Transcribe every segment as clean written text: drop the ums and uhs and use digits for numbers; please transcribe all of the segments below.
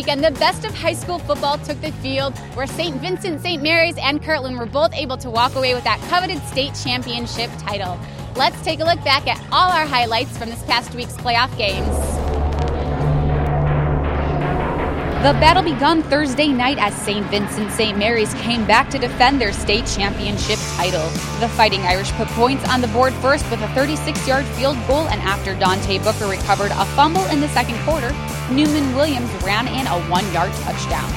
weekend, the best of high school football took the field, where St. Vincent, St. Mary's, and Kirtland were both able to walk away with that coveted state championship title. Let's take a look back at all our highlights from this past week's playoff games. The battle begun Thursday night as St. Vincent St. Mary's came back to defend their state championship title. The Fighting Irish put points on the board first with a 36-yard field goal, and after Dante Booker recovered a fumble in the second quarter, Newman Williams ran in a 1-yard touchdown.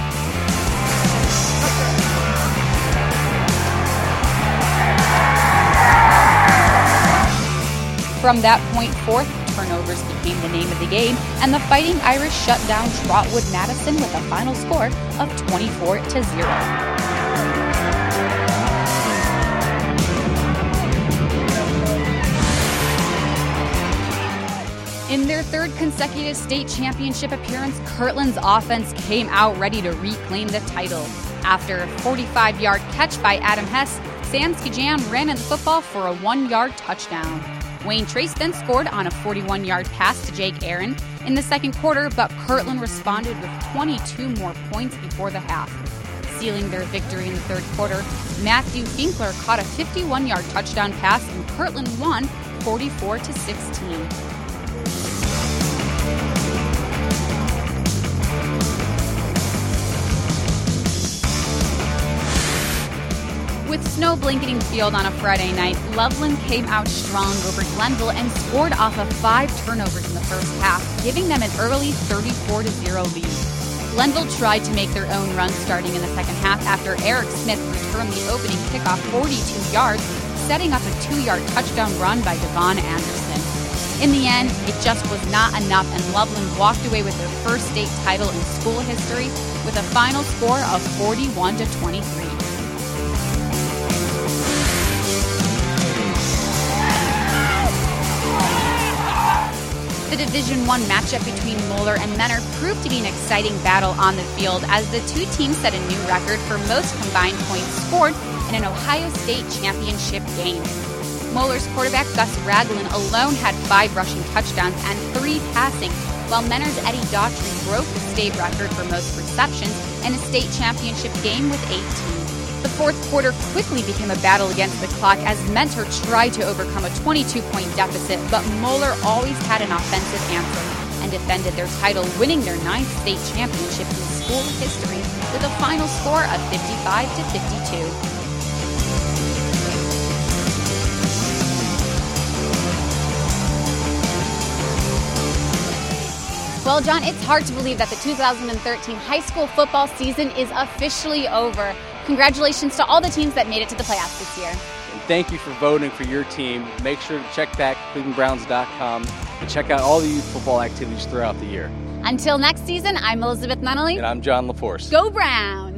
From that point forth, turnovers became the name of the game, and the Fighting Irish shut down Trotwood Madison with a final score of 24-0. In their third consecutive state championship appearance, Kirtland's offense came out ready to reclaim the title. After a 45-yard catch by Adam Hess, Sam Skijan ran in the football for a 1-yard touchdown. Wayne Trace then scored on a 41-yard pass to Jake Aaron in the second quarter, but Kirtland responded with 22 more points before the half. Sealing their victory in the third quarter, Matthew Finkler caught a 51-yard touchdown pass, and Kirtland won 44-16. With snow blanketing the field on a Friday night, Loveland came out strong over Glenville and scored off of 5 turnovers in the first half, giving them an early 34-0 lead. Glenville tried to make their own run starting in the second half after Eric Smith returned the opening kickoff 42 yards, setting up a 2-yard touchdown run by Devon Anderson. In the end, it just was not enough, and Loveland walked away with their first state title in school history with a final score of 41-23. The Division I matchup between Moeller and Mentor proved to be an exciting battle on the field, as the two teams set a new record for most combined points scored in an Ohio State championship game. Moeller's quarterback Gus Ragland alone had 5 rushing touchdowns and 3 passing, while Mentor's Eddie Daughtry broke the state record for most receptions in a state championship game with 18. The fourth quarter quickly became a battle against the clock as Mentor tried to overcome a 22-point deficit, but Moeller always had an offensive answer and defended their title, winning their 9th state championship in school history with a final score of 55-52. Well, John, it's hard to believe that the 2013 high school football season is officially over. Congratulations to all the teams that made it to the playoffs this year. And thank you for voting for your team. Make sure to check back ClevelandBrowns.com and check out all the youth football activities throughout the year. Until next season, I'm Elizabeth Nunnally. And I'm John LaForce. Go Browns!